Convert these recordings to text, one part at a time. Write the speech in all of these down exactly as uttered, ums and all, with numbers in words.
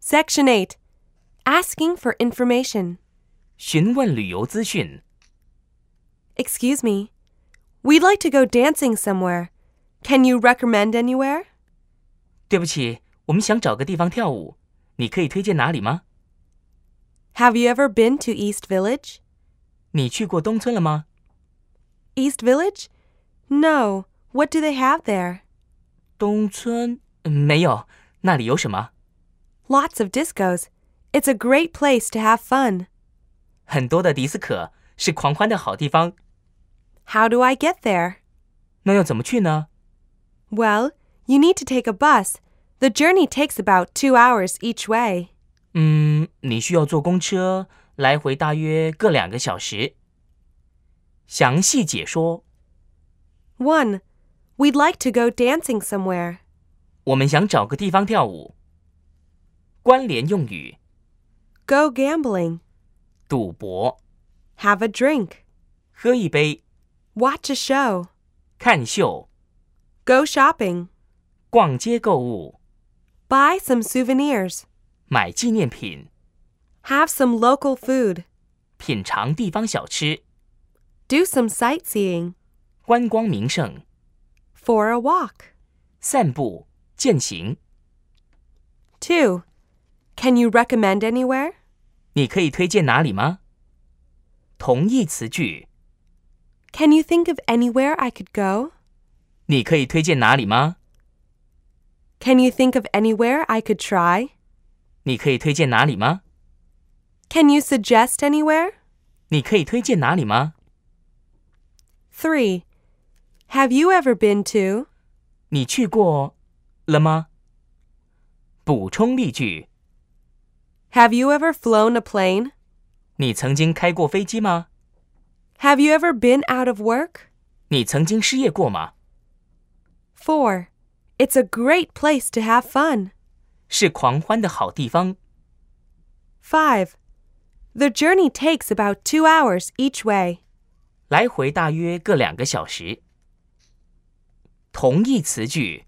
Section eight. Asking for information. 询问旅游资讯。 Excuse me. We'd like to go dancing somewhere. Can you recommend anywhere? 对不起，我们想找个地方跳舞，你可以推荐哪里吗？ Have you ever been to East Village? 你去过东村了吗？ East Village? No. What do they have there? 东村？没有，那里有什么？ Lots of discos. It's a great place to have fun. 很多的迪斯科，是狂欢的好地方。 How do I get there? 那要怎么去呢？ Well, you need to take a bus. The journey takes about two hours each way. 嗯，你需要坐公车，来回大约各两个小时。详细解说。 one. We'd like to go dancing somewhere. 我们想找个地方跳舞。关联用语。 Go gambling. 赌博。 Have a drink. 喝一杯。 Watch a show. 看秀。 Go shopping. 逛街购物。 Buy some souvenirs. 买纪念品。 Have some local food. 品尝地方小吃。 Do some sightseeing. 观光名胜。 For a walk. 散步、健行。 two. Can you recommend anywhere? 你可以推荐哪里吗？同义词句。 Can you think of anywhere I could go? 你可以推荐哪里吗？ Can you think of anywhere I could try? 你可以推荐哪里吗？ Can you suggest anywhere? 你可以推荐哪里吗？ three. Have you ever been to? 你去过了吗？补充例句。 Have you ever flown a plane? 你曾经开过飞机吗？ Have you ever been out of work? 你曾经失业过吗？ four. It's a great place to have fun. 是狂欢的好地方。 five. The journey takes about two hours each way. 来回大约各两个小时。同义词句。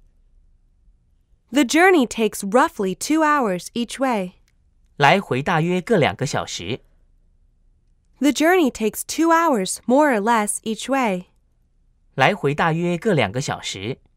The journey takes roughly two hours each way. 来回大约各两个小时。 The journey takes two hours more or less each way. 来回大约各两个小时。